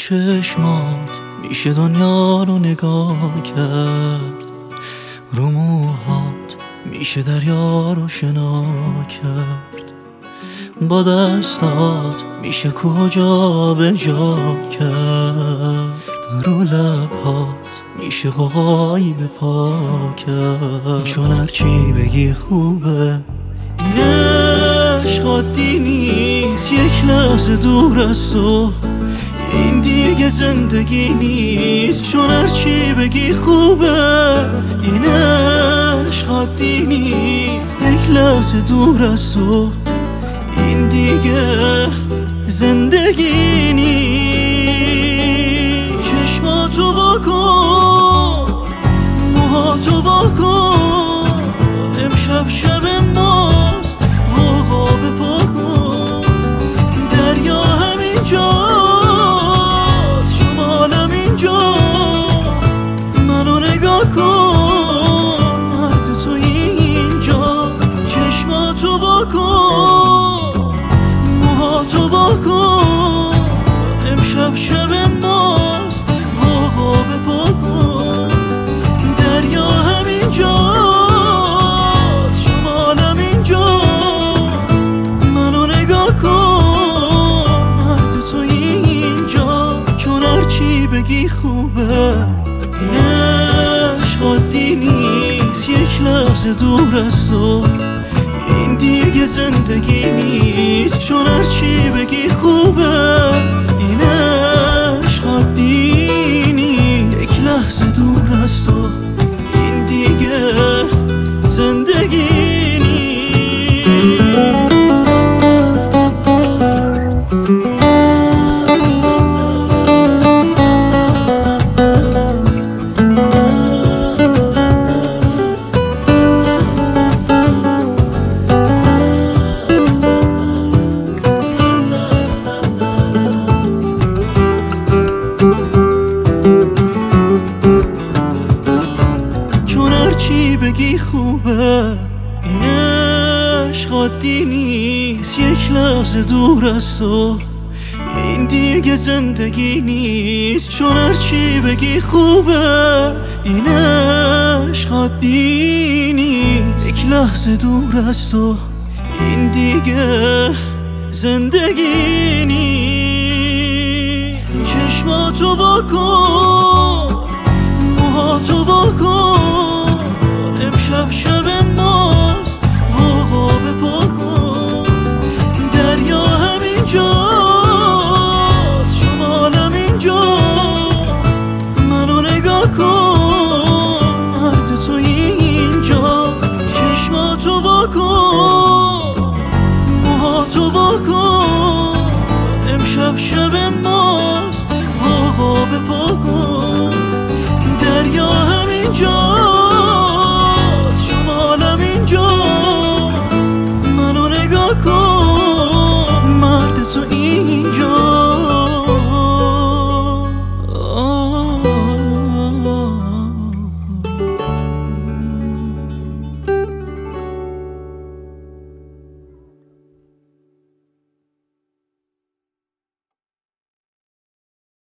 چشمات میشه دنیا رو نگاه کرد، رو موهات میشه دریا رو شنا کرد، با دستات میشه کجا به جا کرد، رو لبهات میشه قوقایی به پا کرد. چون هرچی بگی خوبه، این عشق عادی نیست، یک لحظه دور از تو این دیگه زندگی نیست. چون هرچی بگی خوبه، این عشق عادی نیست، یک لحظه دور از تو این دیگه زندگی نیست. چشماتو واکن، موهاتو واکن، امشب شب ماست، غوغا به پا کن. دریا همینجاست، شمالم اینجاست، منو نگاه کن، مرد تو اینجاست. چشماتو واکن، موهاتو واکن، امشب شب ماست، غوغا به پا کن. دریا همینجاست، شمالم اینجاست، منو نگاه کن، مرد تو اینجاست. چون هرچی بگی خوبه، این عشق عادی نیست، یک لحظه دور از تو این دیگه زندگی نیست. چون هرچی بگی خوبه، این عشق عادی نیست، یک لحظه دور از تو این دیگه زندگی نیست. چی بگی خوبه، این عشق عادی نیست، یک لحظه دور از تو این دیگه زندگی نیست. چون هرچی بگی خوبه، این عشق عادی نیست، یک لحظه دور از تو این دیگه زندگی نیست. چشماتو واکن، موهاتو واکن، امشب شب ما